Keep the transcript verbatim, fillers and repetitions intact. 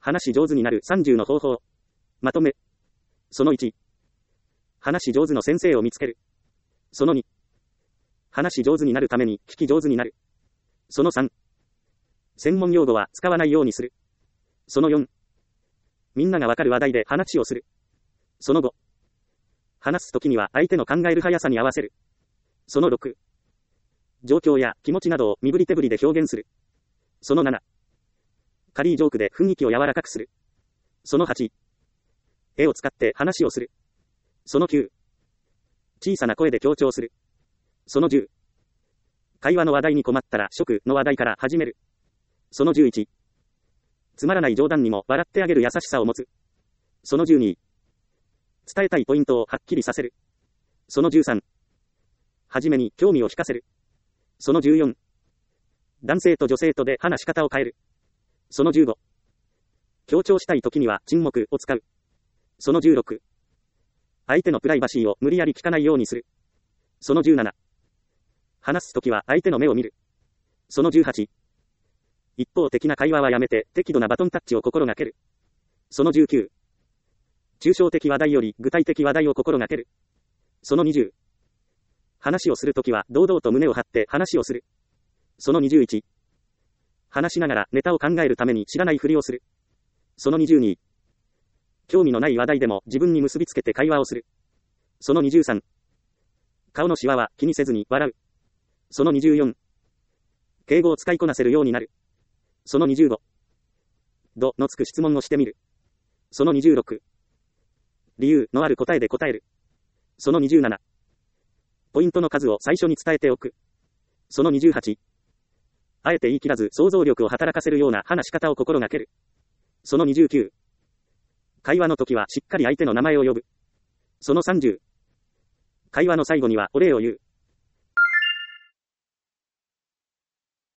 話し上手になるさんじゅうの方法。まとめ。そのいち。話し上手の先生を見つける。そのに。話し上手になるために聞き上手になる。そのさん。専門用語は使わないようにする。そのよん。みんながわかる話題で話をする。そのご。話すときには相手の考える速さに合わせる。そのろく。状況や気持ちなどを身振り手振りで表現する。そのなな。軽いジョークで雰囲気を柔らかくする。そのはち。絵を使って話をする。そのきゅう。小さな声で強調する。そのじゅう。会話の話題に困ったら食の話題から始める。そのじゅういち。つまらない冗談にも笑ってあげる優しさを持つ。そのじゅうに。伝えたいポイントをはっきりさせる。そのじゅうさん。はじめに興味を引かせる。そのじゅうよん。男性と女性とで話し方を変える。そのじゅうご。強調したい時には沈黙を使う。そのじゅうろく。相手のプライバシーを無理やり聞かないようにする。そのじゅうなな。話すときは相手の目を見る。そのじゅうはち。一方的な会話はやめて適度なバトンタッチを心がける。そのじゅうきゅう。抽象的話題より具体的話題を心がける。そのにじゅう。話をするときは堂々と胸を張って話をする。そのにじゅういち。話しながらネタを考えるために知らないふりをする。そのにじゅうに。興味のない話題でも自分に結びつけて会話をする。そのにじゅうさん。顔のシワは気にせずに笑う。そのにじゅうよん。敬語を使いこなせるようになる。そのにじゅうご。どのつく質問をしてみる。そのにじゅうろく。理由のある答えで答える。そのにじゅうなな。ポイントの数を最初に伝えておく。そのにじゅうはち。あえて言い切らず想像力を働かせるような話し方を心がける。そのにじゅうきゅう。会話の時はしっかり相手の名前を呼ぶ。そのさんじゅう。会話の最後にはお礼を言う。